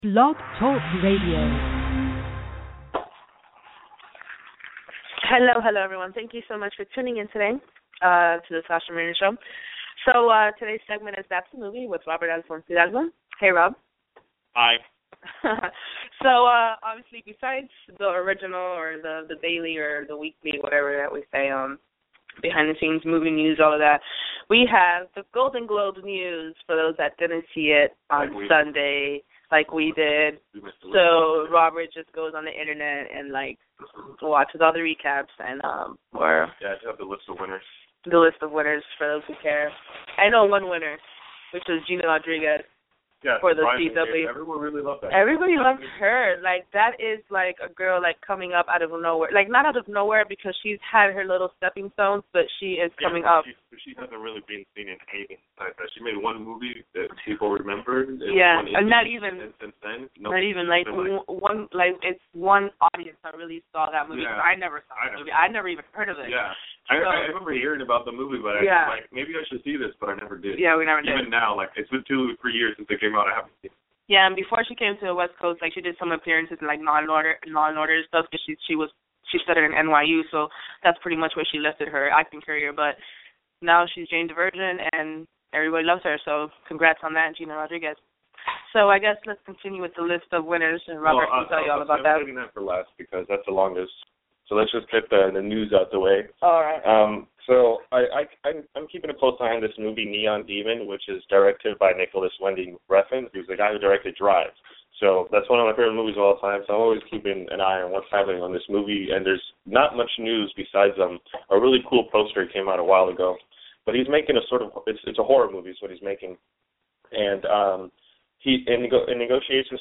Blog Talk Radio. Hello, everyone. Thank you so much for tuning in today to the Sasha Marina Show. So today's segment is That's the Movie with Robert Alfonso Hidalgo. Hey, Rob. Hi. So obviously, besides the original or the daily or the weekly, whatever that we say, behind the scenes movie news, all of that, we have the Golden Globes news for those that didn't see it on Sunday. Like we did. So Robert just goes on the internet and watches all the recaps and or I have the list of winners. The list of winners for those who care. I know one winner, which was Gina Rodriguez. Yeah, for the CW. Everyone really loved that. Everybody loved her. That is a girl coming up out of nowhere. Not out of nowhere because she's had her little stepping stones, but she is coming up. She hasn't really been seen in anything like that. She made one movie that people remember. Yeah, and not even. Since then, not even one. It's one audience that really saw that movie. Yeah. I never saw the movie. I never even heard of it. Yeah. I remember hearing about the movie, but maybe I should see this, but I never did. Yeah, we never did. Even now, it's been 2 or 3 years since it came out. I haven't seen it. Yeah, and before she came to the West Coast, she did some appearances in Law and Order stuff because she studied in NYU, so that's pretty much where she lifted her acting career. But now she's Jane the Virgin, and everybody loves her. So congrats on that, Gina Rodriguez. So I guess let's continue with the list of winners, and Robert can tell you all about that. I'm saving that for last because that's the longest. So let's just get the news out the way. All right. So I'm keeping a close eye on this movie, Neon Demon, which is directed by Nicholas Winding Refn, who's the guy who directed Drive. So that's one of my favorite movies of all time. So I'm always keeping an eye on what's happening on this movie. And there's not much news besides a really cool poster came out a while ago. But he's making it's a horror movie is what he's making. And he in negotiations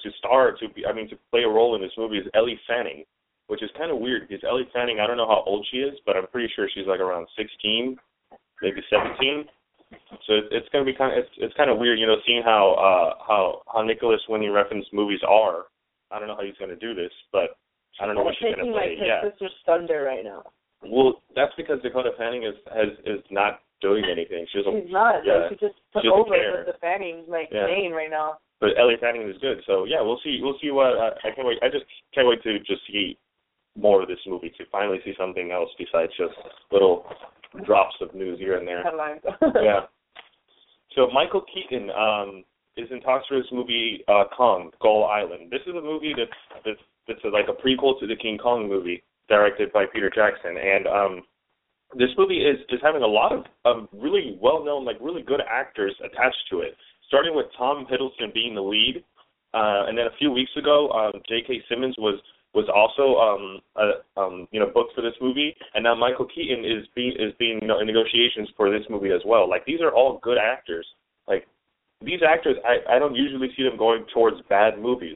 to play a role in this movie is Ellie Fanning, which is kind of weird because Ellie Fanning, I don't know how old she is, but I'm pretty sure she's around 16, maybe 17. So it's going to be it's kind of weird, seeing how Nicholas Winding Refn's movies are. I don't know how he's going to do this, but I don't know what she's going to play. Her sister's thunder right now. Well, that's because Dakota Fanning is not doing anything. She's not. Yeah, she just took over with the Fanning name right now. But Ellie Fanning is good, so yeah, we'll see. We'll see what I can't wait. I just can't wait to just see more of this movie, to finally see something else besides just little drops of news here and there. Headlines. Yeah. So Michael Keaton is in talks for this movie Kong, Skull Island. This is a movie that's a prequel to the King Kong movie directed by Peter Jackson, and this movie is having a lot of really well-known, really good actors attached to it, starting with Tom Hiddleston being the lead, and then a few weeks ago, J.K. Simmons was also booked for this movie, and now Michael Keaton is being in negotiations for this movie as well. These are all good actors. These actors, I don't usually see them going towards bad movies.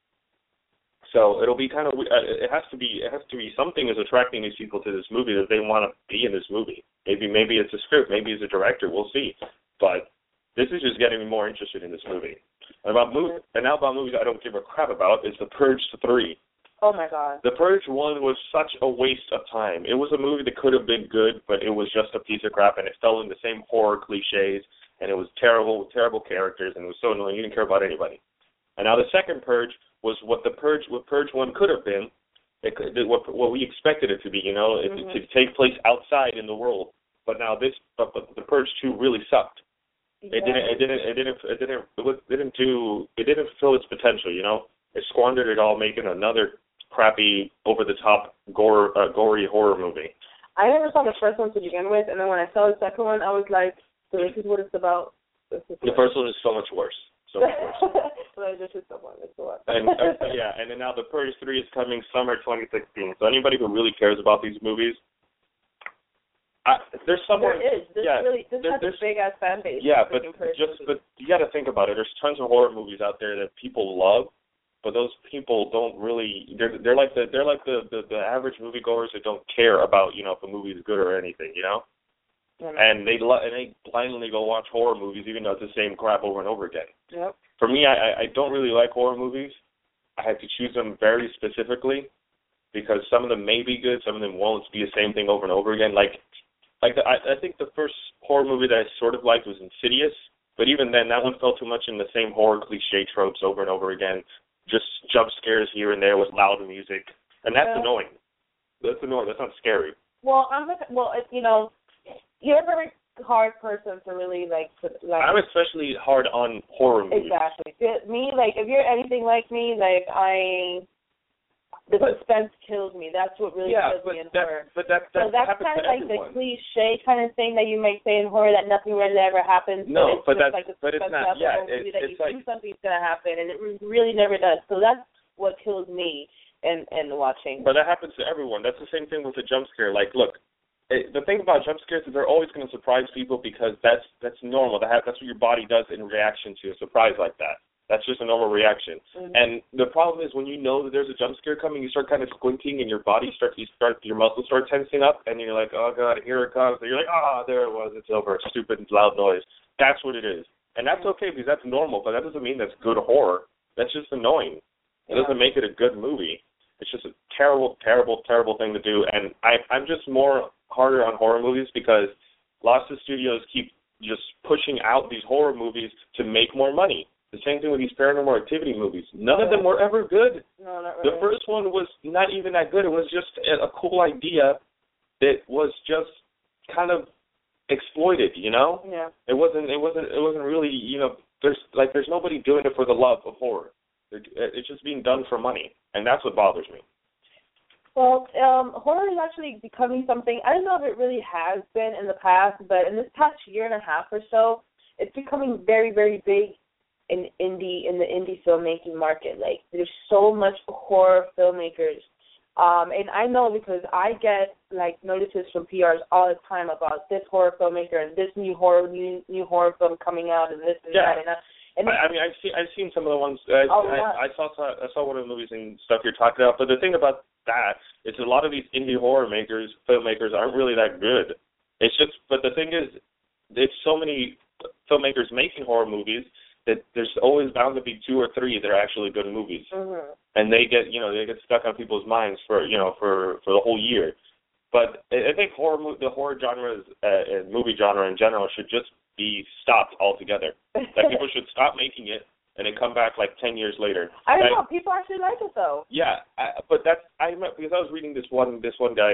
So it'll be kind of it has to be something is attracting these people to this movie that they want to be in this movie. Maybe it's a script, maybe it's a director. We'll see. But this is just getting me more interested in this movie. And now about movies I don't give a crap about is The Purge 3. Oh, my God. The Purge 1 was such a waste of time. It was a movie that could have been good, but it was just a piece of crap, and it fell in the same horror cliches, and it was terrible, with terrible characters, and it was so annoying. You didn't care about anybody. And now the second Purge was what Purge 1 could have been, what we expected it to be, to take place outside in the world. But now the Purge 2 really sucked. Yeah. It didn't fulfill its potential, It squandered it all, making another crappy, over-the-top, gory horror movie. I never saw the first one to begin with, and then when I saw the second one, I was like, so this is what it's about? The first one is so much worse. So much worse. Well, this is someone. And then now The Purge 3 is coming summer 2016. So anybody who really cares about these movies, there's someone. There is. This has a big-ass fan base. Yeah, but you got to think about it. There's tons of horror movies out there that people love, but those people don't really. They're like the average moviegoers that don't care about if a movie is good or anything, Mm-hmm. And they blindly go watch horror movies even though it's the same crap over and over again. Yep. For me, I don't really like horror movies. I have to choose them very specifically because some of them may be good, some of them won't be the same thing over and over again. I think the first horror movie that I sort of liked was Insidious, but even then, that one fell too much in the same horror cliche tropes over and over again. just jump scares here and there with loud music, and that's annoying. That's annoying. That's not scary. Well, you're a very hard person to really like. I'm especially hard on horror movies. Exactly. Me, like, if you're anything like me, like the suspense kills me. That's what really kills me in horror. But that's kind of like everyone. the cliche kind of thing that you might say in horror that nothing really ever happens. No, but it's not. Yeah, it's like you do something's gonna happen, and it really never does. So that's what kills me in watching. But that happens to everyone. That's the same thing with a jump scare. Like, look. The thing about jump scares is they're always going to surprise people because that's normal. That's what your body does in reaction to a surprise like that. That's just a normal reaction. Mm-hmm. And the problem is when you know that there's a jump scare coming, you start kind of squinting and your muscles start tensing up, and you're like, oh God, here it comes. And you're like, there it was. It's over. Stupid loud noise. That's what it is. And that's okay because that's normal, but that doesn't mean that's good horror. That's just annoying. It doesn't make it a good movie. It's just a terrible, terrible, terrible thing to do. And I'm just more harder on horror movies because lots of studios keep just pushing out these horror movies to make more money. The same thing with these Paranormal Activity movies. None of them were ever good. No, not really. The first one was not even that good. It was just a cool idea that was just kind of exploited, you know? Yeah. It wasn't really, you know, there's nobody doing it for the love of horror. It's just being done for money, and that's what bothers me. Well, horror is actually becoming something, I don't know if it really has been in the past, but in this past year and a half or so, it's becoming very, very big in the indie filmmaking market. Like, there's so much horror filmmakers. And I know because I get, like, notices from PRs all the time about this horror filmmaker and this new horror film coming out and this and that and that. And I mean, I've seen some of the ones. I saw one of the movies and stuff you're talking about. But the thing about that is a lot of these indie horror filmmakers aren't really that good. It's just, but the thing is, there's so many filmmakers making horror movies that there's always bound to be 2 or 3 that are actually good movies, and they get stuck on people's minds for the whole year. But I think the horror genres and movie genre in general should just be stopped altogether. That people should stop making it and then come back like 10 years later. I don't know. People actually like it though. Yeah, but because I was reading this one guy,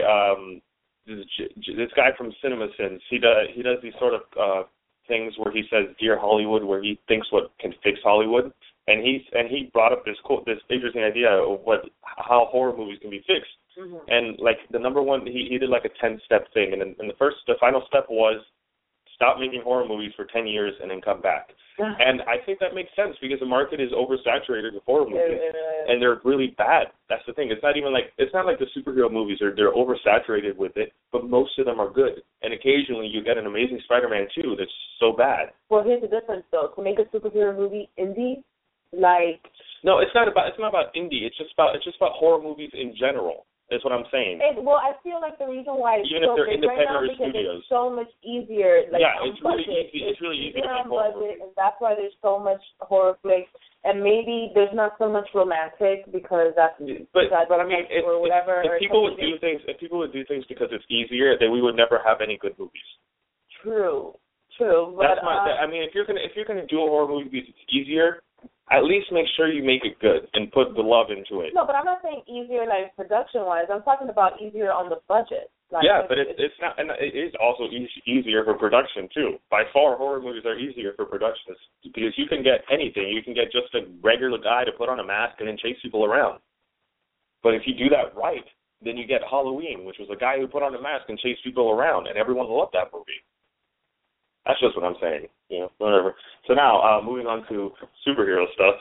this guy from CinemaSins. He does these sort of things where he says "Dear Hollywood," where he thinks what can fix Hollywood, and he brought up this interesting idea of how horror movies can be fixed. Mm-hmm. And like the number one, he did like a 10-step thing, and the final step was stop making horror movies for 10 years and then come back. And I think that makes sense because the market is oversaturated with horror movies, and they're really bad. That's the thing. It's not like the superhero movies they're oversaturated with it, but most of them are good. And occasionally you get an Amazing Spider-Man 2 that's so bad. Well, here's the difference though. To make a superhero movie indie, like no, it's not about indie. It's just about horror movies in general. That's what I'm saying. Well, I feel like the reason why it's even if they're independent right now or because studios, it's so much easier. Like, yeah, it's really easy. It's really easy to make horror movies. And that's why there's so much horror flicks. And maybe there's not so much romantic because that's but I mean, if people would do things because it's easier, then we would never have any good movies. True. But I mean, if you're gonna do a horror movie because it's easier, at least make sure you make it good and put the love into it. No, but I'm not saying easier like production-wise. I'm talking about easier on the budget. Like, yeah, but it's not, and it is also easier for production too. By far, horror movies are easier for production because you can get anything. You can get just a regular guy to put on a mask and then chase people around. But if you do that right, then you get Halloween, which was a guy who put on a mask and chased people around, and everyone loved that movie. That's just what I'm saying, whatever. So now, moving on to superhero stuff.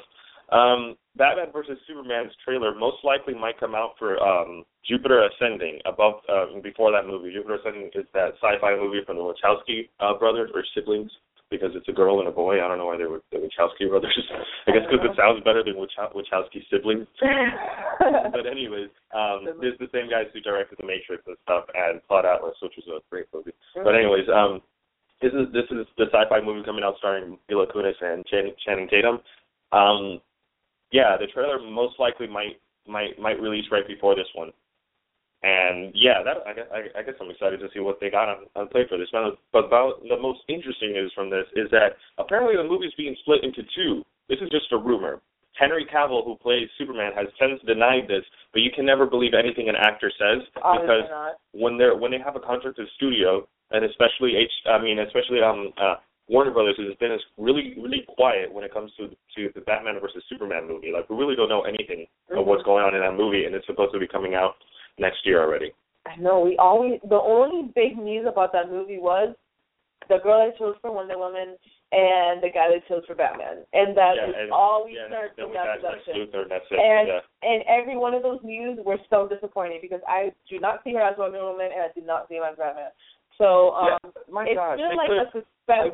Batman vs. Superman's trailer most likely might come out for Jupiter Ascending, before that movie. Jupiter Ascending is that sci-fi movie from the Wachowski brothers, or siblings, because it's a girl and a boy. I don't know why they were the Wachowski brothers. I guess because it sounds better than Wachowski siblings. But anyways, this is the same guys who directed The Matrix and stuff, and Cloud Atlas, which was a great movie. But anyways, This is the sci-fi movie coming out starring Mila Kunis and Channing Tatum. The trailer most likely might release right before this one. And I guess I'm excited to see what they got on play for this. But about the most interesting news from this is that apparently the movie's being split into 2. This is just a rumor. Henry Cavill, who plays Superman, has since denied this, but you can never believe anything an actor says because when they have a contract with the studio, and especially Warner Brothers has been really, really quiet when it comes to the Batman versus Superman movie. Like, we really don't know anything of what's going on in that movie, and it's supposed to be coming out next year already. I know. The only big news about that movie was the girl that chose for Wonder Woman and the guy that chose for Batman, and that is all we heard from that production. That's it. And every one of those news were so disappointing because I do not see her as Wonder Woman and I do not see her as Batman. So it's still like a suspense.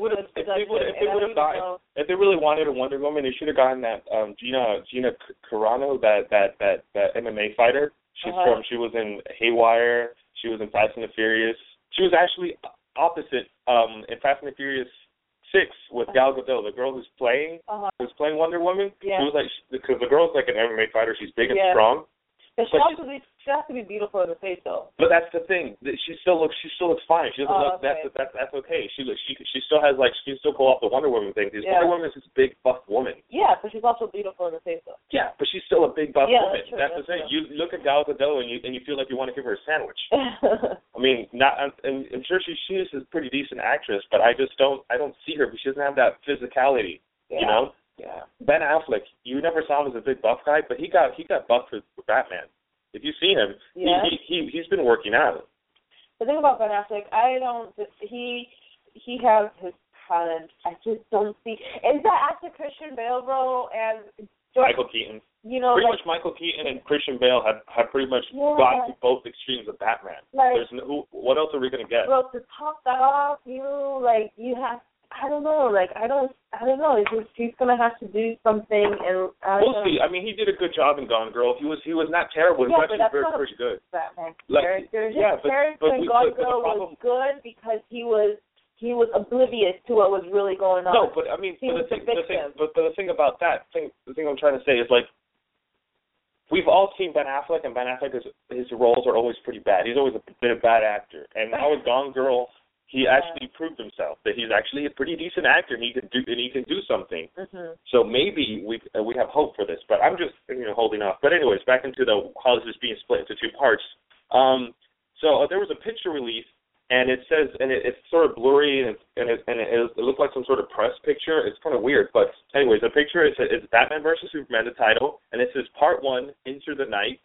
If they really wanted a Wonder Woman, they should have gotten that Gina Carano, that MMA fighter. She was in Haywire. She was in Fast and the Furious. She was actually opposite in Fast and the Furious 6 with Gal Gadot, the girl who's playing Wonder Woman. Yeah. She was like, because the girl's like an MMA fighter. She's big and strong. But she has to be beautiful in the face, though. But that's the thing. She still looks fine. She doesn't look. Okay. That's okay. She still has she can still pull off the Wonder Woman thing. Because Wonder Woman is this big buff woman. Yeah, but she's also beautiful in the face, though. Yeah, but she's still a big buff woman. That's the thing. True. You look at Gal Gadot and you feel like you want to give her a sandwich. I mean, I'm sure she is a pretty decent actress, but I don't see her because she doesn't have that physicality. Yeah. You know. Yeah. Ben Affleck, you never saw him as a big buff guy, but he got buff for Batman. If you see him, he's been working out. The thing about Ben Affleck, he has his talent. I just don't see. Is that after Christian Bale, bro, and Michael Keaton? You know, pretty much Michael Keaton and Christian Bale have pretty much got to both extremes of Batman. Like, what else are we gonna get? Well, to top that off, you have. I don't know. I don't know. It's just, he's gonna have to do something, and we'll see. I mean, he did a good job in Gone Girl. He was not terrible. He was actually pretty good. Batman character. His character in Gone Girl was good because he was oblivious to what was really going on. No, but I mean, the thing about that the thing I'm trying to say is we've all seen Ben Affleck, and Ben Affleck his roles are always pretty bad. He's always been a bad actor, and now with Gone Girl, he actually proved himself that he's actually a pretty decent actor, and he can do something. Mm-hmm. So maybe we have hope for this, but I'm just holding off. But anyways, back into how this is being split into two parts. So there was a picture release, and it says, and it's sort of blurry, and it looks like some sort of press picture. It's kind of weird, but anyways, the picture is Batman versus Superman, the title, and it says Part 1, Into the Night,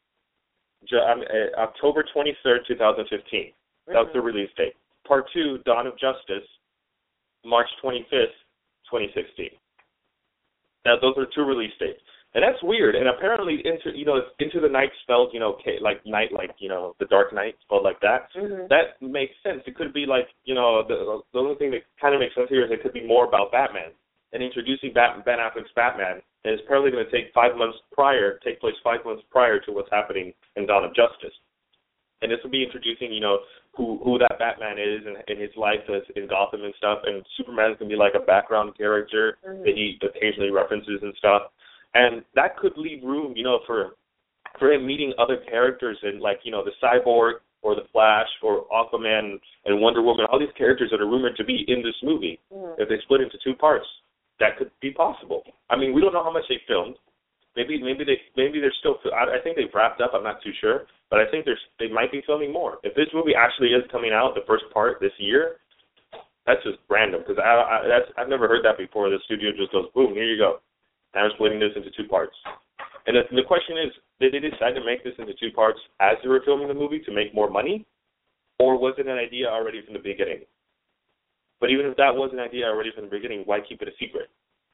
October 23rd, 2015. That was the release date. Part 2, Dawn of Justice, March 25th, 2016. Now, those are two release dates. And that's weird. And apparently, Into the Night spelled, like night, the Dark Knight spelled like that. Mm-hmm. That makes sense. It could be the only thing that kind of makes sense here is it could be more about Batman. And introducing Ben Affleck's Batman is apparently going to take 5 months prior to what's happening in Dawn of Justice. And this will be introducing, who that Batman is and his life in Gotham and stuff. And Superman's going to be like a background character that he occasionally references and stuff. And that could leave room, for him meeting other characters and the Cyborg or the Flash or Aquaman and Wonder Woman, all these characters that are rumored to be in this movie. Mm-hmm. If they split into two parts, that could be possible. I mean, we don't know how much they filmed. Maybe they're still. I think they've wrapped up. I'm not too sure, but I think they might be filming more. If this movie actually is coming out, the first part this year, that's just random because I've never heard that before. The studio just goes boom, here you go. Now we're splitting this into two parts. And the question is, did they decide to make this into two parts as they were filming the movie to make more money, or was it an idea already from the beginning? But even if that was an idea already from the beginning, why keep it a secret?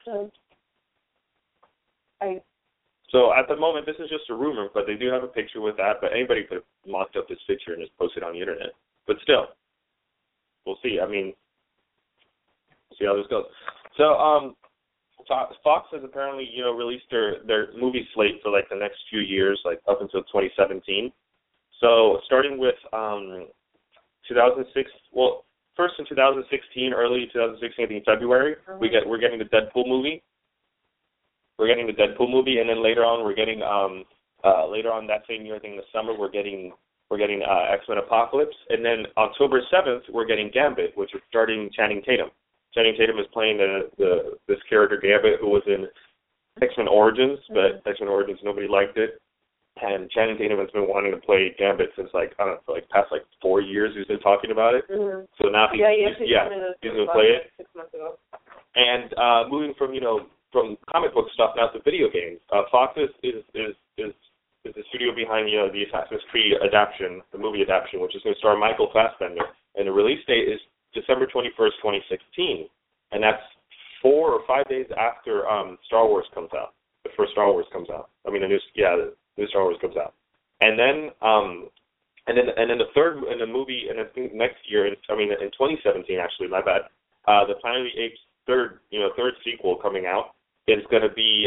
So at the moment, this is just a rumor, but they do have a picture with that. But anybody could have mocked up this picture and just posted it on the internet. But still, we'll see. I mean, see how this goes. So Fox has apparently, released their movie slate for the next few years, up until 2017. So starting with 2006, well, first in 2016, early 2016, in February, we're getting the Deadpool movie. We're getting the Deadpool movie, and then later on we're getting later on that same year, I think in the summer, we're getting X-Men Apocalypse, and then October 7th we're getting Gambit, which is starting Channing Tatum. Channing Tatum is playing this character Gambit, who was in X-Men Origins, but X-Men Origins, nobody liked it. And Channing Tatum has been wanting to play Gambit since, like, I don't know, for, like, past, 4 years he's been talking about it. Mm-hmm. So now he's going to play it. 6 months ago. And moving from, from comic book stuff now to video games, Fox is the studio behind, the Assassin's Creed adaptation, the movie adaptation, which is going to star Michael Fassbender. And the release date is December 21st, 2016. And that's 4 or 5 days after Star Wars comes out. The first Star Wars comes out. I mean, the new Star Wars comes out. And then the third in the movie, and I think next year, in 2017 actually, my bad, the Planet of the Apes third sequel coming out is going to be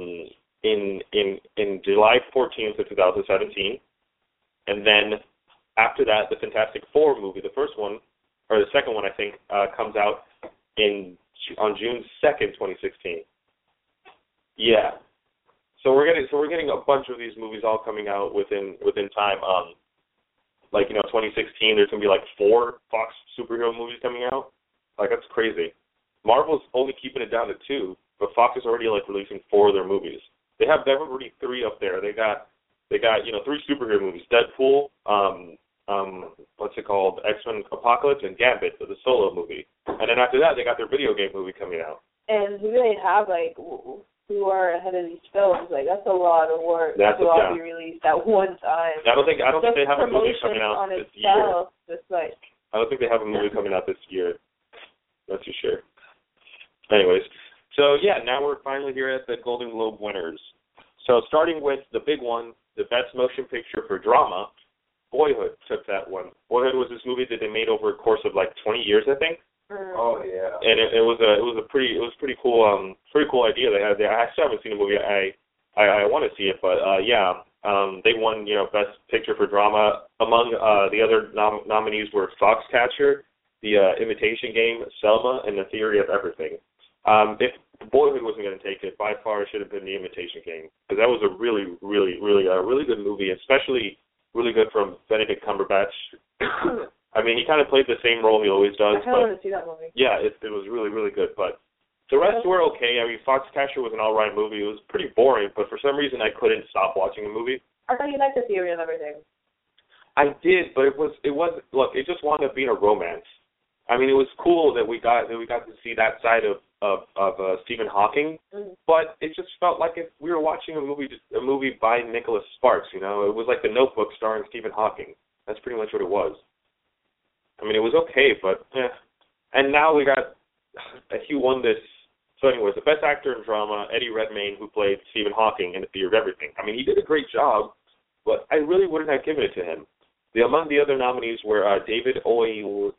in July 14th of 2017. And then after that, the Fantastic Four movie, the first one, or the second one, I think, comes out on June 2nd, 2016. Yeah. So we're getting a bunch of these movies all coming out within time. 2016, there's gonna be 4 Fox superhero movies coming out. That's crazy. Marvel's only keeping it down to 2, but Fox is already releasing 4 of their movies. They've already 3 up there. They got 3 superhero movies: Deadpool, what's it called, X-Men Apocalypse, and Gambit, the solo movie. And then after that, they got their video game movie coming out. And who they have who are ahead of these films? That's a lot of work. That's a lot to be released at one time. I don't think they have a movie coming out this year. I don't think they have a movie coming out this year. That's for sure. Anyways, so yeah, now we're finally here at the Golden Globe winners. So starting with the big one, the Best Motion Picture for Drama, Boyhood took that one. Boyhood was this movie that they made over a course of 20 years, I think. Oh yeah. And it was pretty cool idea they had there. I still haven't seen the movie. I want to see it, but they won Best Picture for Drama. Among the other nominees were Foxcatcher, The Imitation Game, Selma, and The Theory of Everything. If Boyhood wasn't going to take it, by far it should have been The Imitation Game, because that was a really good movie, especially really good from Benedict Cumberbatch. I mean, he kind of played the same role he always does. I kind of want to see that movie. Yeah, it was really good. But the rest were okay. I mean, Foxcatcher was an all right movie. It was pretty boring, but for some reason I couldn't stop watching the movie. I thought you liked The Theory of Everything. I did, but it just wound up being a romance. I mean, it was cool that we got to see that side of Stephen Hawking, but it just felt like if we were watching a movie by Nicholas Sparks. It was like The Notebook starring Stephen Hawking. That's pretty much what it was. I mean, it was okay, but And now we got he won this. So anyways, the Best Actor in Drama, Eddie Redmayne, who played Stephen Hawking in The Theory of Everything. I mean, he did a great job, but I really wouldn't have given it to him. Among the other nominees were David Oyelowo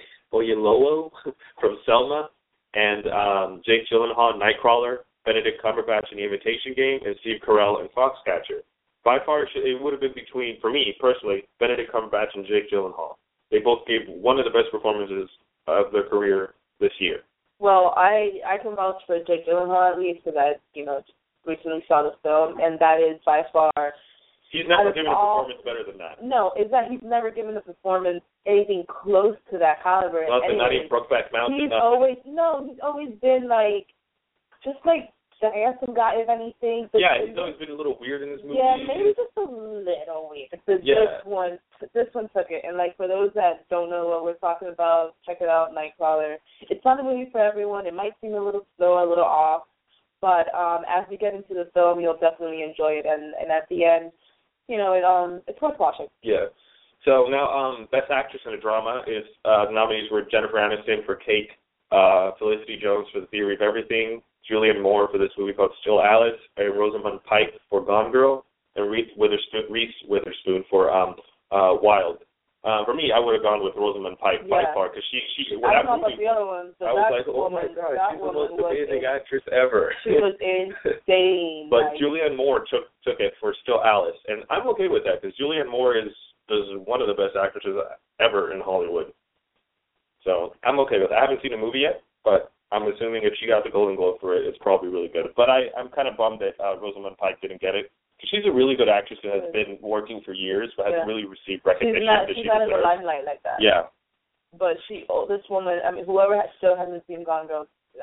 from Selma, and Jake Gyllenhaal, Nightcrawler, Benedict Cumberbatch in The Imitation Game, and Steve Carell in Foxcatcher. By far, it would have been between, for me personally, Benedict Cumberbatch and Jake Gyllenhaal. They both gave one of the best performances of their career this year. Well, I can vouch for Jake Gyllenhaal at least, because I recently saw the film, and that is by far. He's never given a performance better than that. No, is that he's never given a performance anything close to that caliber. Not even Brokeback Mountain. He's always been just the handsome guy, if anything. Yeah, he's always been a little weird in this movie. Yeah, maybe just a little weird. This one took it. And, for those that don't know what we're talking about, check it out, Nightcrawler. It's not a movie for everyone. It might seem a little slow, a little off. But as we get into the film, you'll definitely enjoy it. And at the end, it's worth watching. Yeah. So now, Best Actress in a Drama is nominees were Jennifer Aniston for Cake, Felicity Jones for The Theory of Everything, Julianne Moore for this movie called Still Alice, and Rosamund Pike for Gone Girl, and Reese Witherspoon for Wild. For me, I would have gone with Rosamund Pike by far, because she I don't know about the other ones. I was like, oh my God, she's the most amazing actress ever. She was insane. But Julianne Moore took it for Still Alice, and I'm okay with that, because Julianne Moore is one of the best actresses ever in Hollywood. So I'm okay with it. I haven't seen the movie yet, but I'm assuming if she got the Golden Globe for it, it's probably really good. But I'm kind of bummed that Rosamund Pike didn't get it. She's a really good actress that has been working for years, but hasn't really received recognition. She's not in the limelight like that. Yeah. But this woman, whoever still hasn't seen Gone Girl.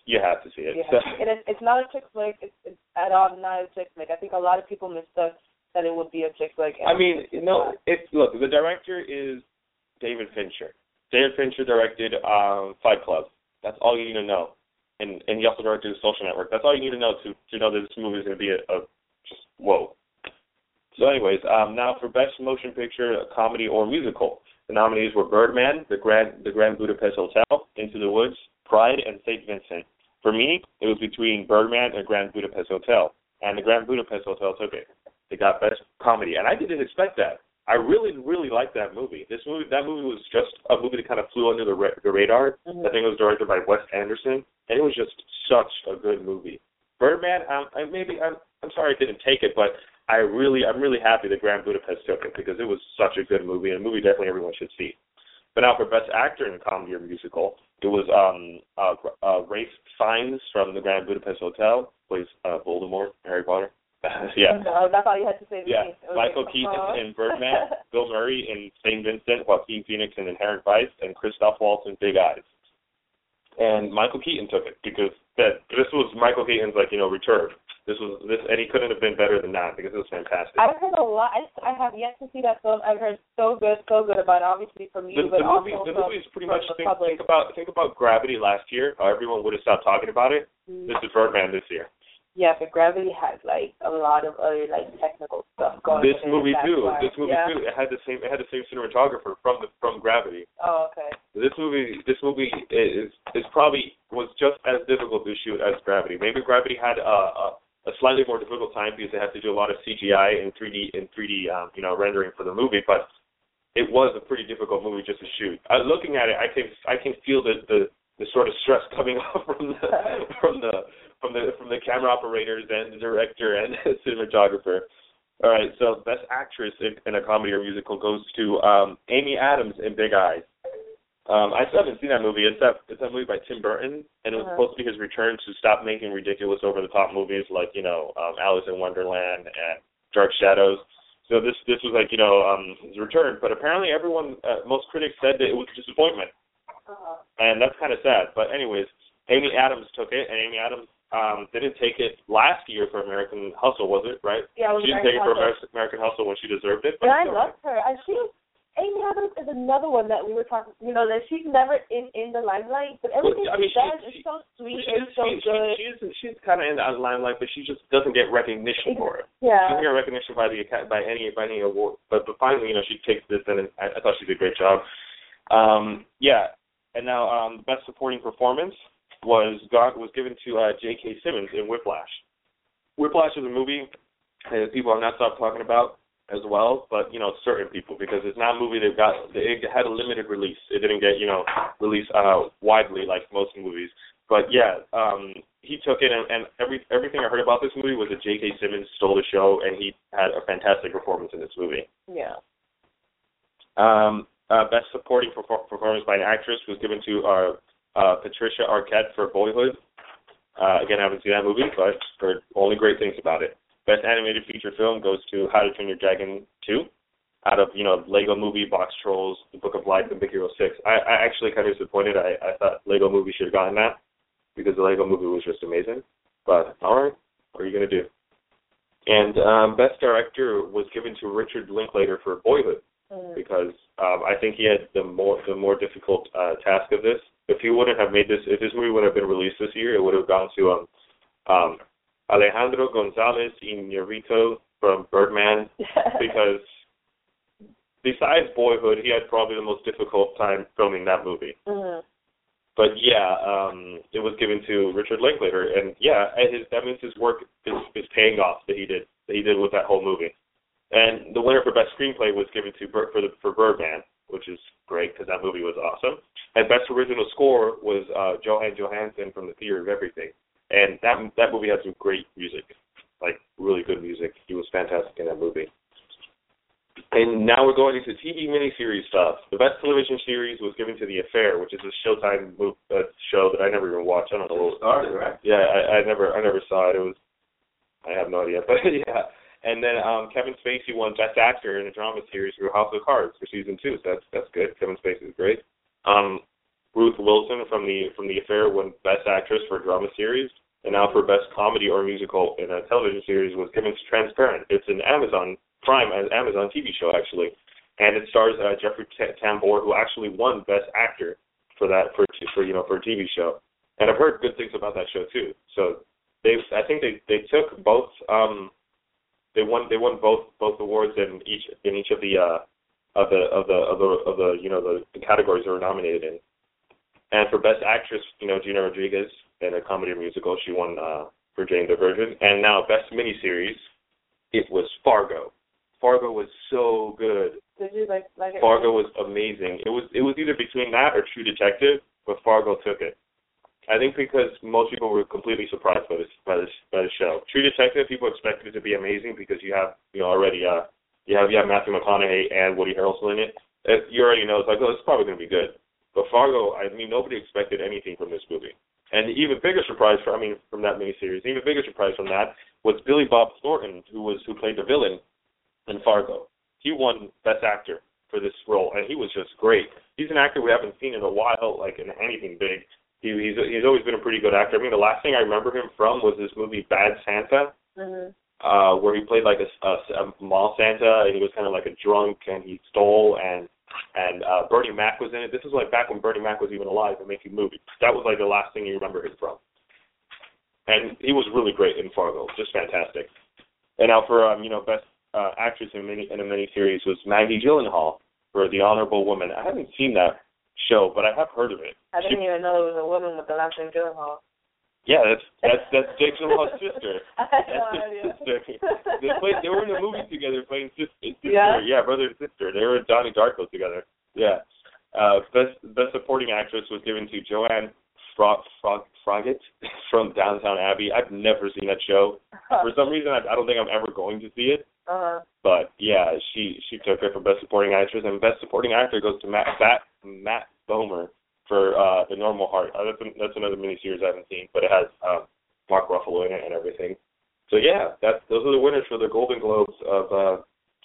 You have to see it. Yeah. It's not a chick flick. It's at all not a chick flick. I think a lot of people mistook that it would be a chick flick. I mean, look, the director is David Fincher. David Fincher directed Fight Club. That's all you need to know. And he also directed The Social Network. That's all you need to know to know that this movie is going to be just whoa. So anyways, now for Best Motion Picture, Comedy, or Musical, the nominees were Birdman, The Grand Budapest Hotel, Into the Woods, Pride, and St. Vincent. For me, it was between Birdman and Grand Budapest Hotel, and the Grand Budapest Hotel took it. They got Best Comedy, and I didn't expect that. I really, really liked that movie. That movie was just a movie that kind of flew under the radar. Mm-hmm. I think it was directed by Wes Anderson, and it was just such a good movie. Birdman, I'm sorry I didn't take it, but I'm really happy that Grand Budapest took it because it was such a good movie, and a movie definitely everyone should see. But now for Best Actor in a Comedy or Musical, it was Ralph Fiennes from The Grand Budapest Hotel, plays Voldemort, Harry Potter. Yeah. No, that's all you had to say to me. Michael Keaton in Birdman, Bill Murray in St. Vincent, Joaquin Phoenix in Inherent Vice, and Christoph Waltz in Big Eyes. And Michael Keaton took it because this was Michael Keaton's return. And he couldn't have been better than that because it was fantastic. I've heard a lot. I have yet to see that film. I've heard so good about it, obviously from you, but also the movie is pretty much think about Gravity last year. How everyone would have stopped talking about it. Mm-hmm. This is Birdman this year. Yeah, but Gravity has a lot of other technical stuff going. This movie too. It had the same cinematographer from Gravity. Oh, okay. This movie is probably was just as difficult to shoot as Gravity. Maybe Gravity had a slightly more difficult time because they had to do a lot of CGI and 3D rendering for the movie, but it was a pretty difficult movie just to shoot. Looking at it, I can feel the sort of stress coming off from the camera operators and the director and the cinematographer. All right, so Best Actress in a Comedy or Musical goes to Amy Adams in Big Eyes. I still haven't seen that movie. It's that movie by Tim Burton, and it was supposed to be his return to stop making ridiculous, over-the-top movies like Alice in Wonderland and Dark Shadows. So this was his return. But apparently, most critics said that it was a disappointment, and that's kind of sad. But anyways, Amy Adams took it, and Amy Adams didn't take it last year for American Hustle, was it, right? Yeah, it was she didn't take it for American Hustle when she deserved it. But I love her. Amy Adams is another one that we were talking, that she's never in the limelight, but everything she does is so sweet and so good. She's kind of in the limelight, but she just doesn't get recognition for it. Yeah. She doesn't get recognition by any award. But finally, she takes this, and I thought she did a great job. Yeah. And now Best Supporting Performance was given to J.K. Simmons in Whiplash. Whiplash is a movie that people have not stopped talking about as well, but certain people, because it's not a movie it had a limited release. It didn't get released widely like most movies. But yeah, he took it, and everything I heard about this movie was that J.K. Simmons stole the show, and he had a fantastic performance in this movie. Yeah. Best Supporting Performance by an Actress was given to Patricia Arquette for Boyhood. Again, I haven't seen that movie, but heard only great things about it. Best Animated Feature Film goes to How to Train Your Dragon 2, out of, Lego Movie, Box Trolls, The Book of Life, and Big Hero 6. I actually kind of disappointed. I thought Lego Movie should have gotten that, because the Lego Movie was just amazing. But, all right, what are you going to do? And Best Director was given to Richard Linklater for Boyhood, because I think he had the more difficult task of this. If he wouldn't have made this, if this movie would have been released this year, it would have gone to Alejandro González Iñárritu from Birdman, because besides Boyhood, he had probably the most difficult time filming that movie. Mm-hmm. But yeah, it was given to Richard Linklater, and yeah, that means his work is paying off that he did with that whole movie. And the winner for Best Screenplay was given to for Birdman, which is great because that movie was awesome. And Best Original Score was Johan Johansson from The Theory of Everything. And that movie had some great music, like really good music. He was fantastic in that movie. And now we're going into TV miniseries stuff. The Best Television Series was given to The Affair, which is a Showtime show that I never even watched. I don't know what it started, right? Yeah, I never saw it. I have no idea, but yeah. And then Kevin Spacey won Best Actor in a Drama Series for House of Cards for season 2, so that's good. Kevin Spacey is great. Ruth Wilson from The Affair won Best Actress for a Drama Series, and now for Best Comedy or Musical in a Television Series was given to Transparent. It's an Amazon TV show, actually, and it stars Jeffrey Tambor, who actually won Best Actor for a TV show. And I've heard good things about that show too. So I think they took both. They won both awards in each of the categories they were nominated in. And for Best Actress, Gina Rodriguez in a comedy or musical, she won for Jane the Virgin. And now Best Miniseries, it was Fargo. Fargo was so good. Did you like it? Fargo was amazing. It was either between that or True Detective, but Fargo took it. I think because most people were completely surprised by the show. True Detective, people expected it to be amazing because you have already you have Matthew McConaughey and Woody Harrelson in it. You already know it's like, oh, it's probably going to be good. But Fargo, I mean, nobody expected anything from this movie. And the even bigger surprise from that miniseries, even bigger surprise from that was Billy Bob Thornton, who played the villain in Fargo. He won Best Actor for this role, and he was just great. He's an actor we haven't seen in a while, like in anything big. He's always been a pretty good actor. I mean, the last thing I remember him from was this movie Bad Santa, where he played like a mall Santa, and he was kind of like a drunk, and he stole, and Bernie Mac was in it. This is like back when Bernie Mac was even alive and making movies. That was like the last thing you remember him from. And he was really great in Fargo, just fantastic. And now for Best Actress in a miniseries was Maggie Gyllenhaal for The Honorable Woman. I haven't seen that show, but I have heard of it. I didn't even know there was a woman with the last name Gyllenhaal. Yeah, that's Jake Gyllenhaal's sister. I had no idea. They were in a movie together playing sister. Yeah? Yeah, brother and sister. They were in Donnie Darko together. Yeah. Best Supporting Actress was given to Joanne Froggatt from Downton Abbey. I've never seen that show. For some reason, I don't think I'm ever going to see it. But yeah, she took it for Best Supporting Actress, and Best Supporting Actor goes to Matt Bomer for The Normal Heart. That's another miniseries I haven't seen, but it has Mark Ruffalo in it and everything. So yeah, those are the winners for the Golden Globes of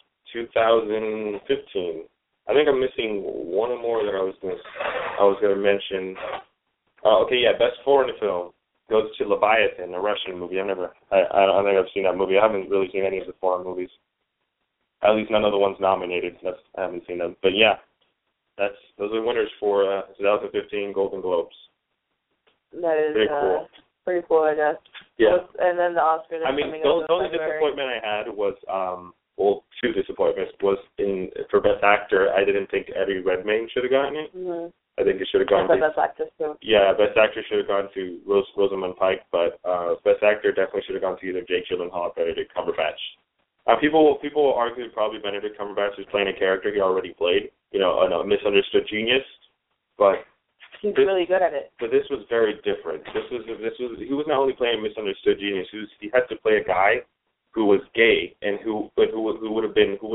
2015. I think I'm missing one or more that I was going to mention. Okay, yeah, Best Foreign Film goes to Leviathan, a Russian movie. I don't think I've seen that movie. I haven't really seen any of the foreign movies. At least none of the ones nominated. I haven't seen them. But yeah, those are winners for 2015 Golden Globes. That is pretty cool. Pretty cool, I guess. Yeah. And then the Oscars. I mean, the only disappointment I had was, two disappointments was for Best Actor. I didn't think Eddie Redmayne should have gotten it. Mm-hmm. I think it should have gone to Best Actress too. Yeah, Best Actor should have gone to Rosamund Pike, but Best Actor definitely should have gone to either Jake Gyllenhaal or Benedict Cumberbatch. People will argue probably Benedict Cumberbatch is playing a character he already played, a misunderstood genius, but he's really good at it. But this was very different. He was not only playing a misunderstood genius. He had to play a guy who was gay and who would have been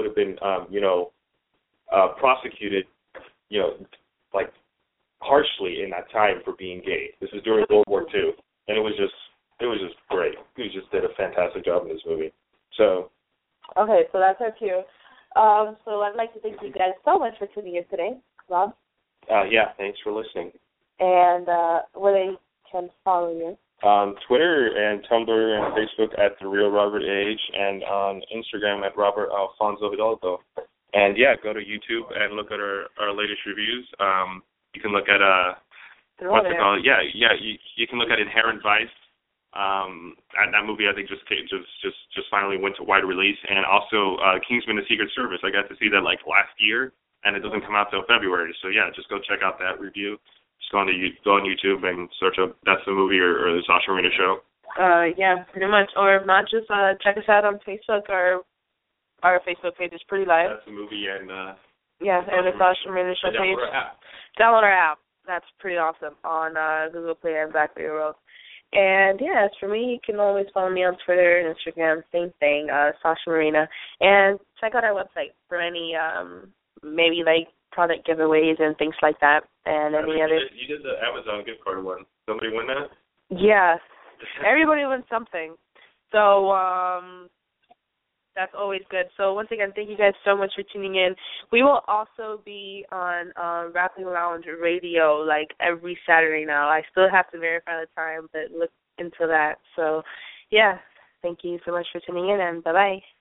prosecuted, like harshly in that time for being gay. This is during World War II, and it was just great. He just did a fantastic job in this movie. So. Okay, so that's our cue. So I'd like to thank you guys so much for tuning in today, Rob. Yeah, thanks for listening. And where they can follow you? On Twitter and Tumblr and Facebook at The Real Robert Age, and on Instagram at Robert Alfonso Hidalgo. And yeah, go to YouTube and look at our latest reviews. You can look at what's it called? Yeah. You can look at Inherent Vice. And that movie I think just finally went to wide release, and also Kingsman: The Secret Service. I got to see that like last year, and it doesn't come out till February. So yeah, just go check out that review. Just go on YouTube and search up That's the Movie or the Sasha Marina Show. Yeah, pretty much. Or if not, just check us out on Facebook. Our Facebook page is pretty live. That's the Movie and and the Sasha Marina Show page. Download our app. That's pretty awesome on Google Play and BlackBerry World. And yeah, as for me, you can always follow me on Twitter and Instagram, same thing, Sasha Marina. And check out our website for any maybe like product giveaways and things like that. And any other. You did the Amazon gift card one. Somebody win that? Yes. Everybody wins something. So That's always good. So once again, thank you guys so much for tuning in. We will also be on Rapping Lounge Radio like every Saturday now. I still have to verify the time, but look into that. So, yeah, thank you so much for tuning in, and bye-bye.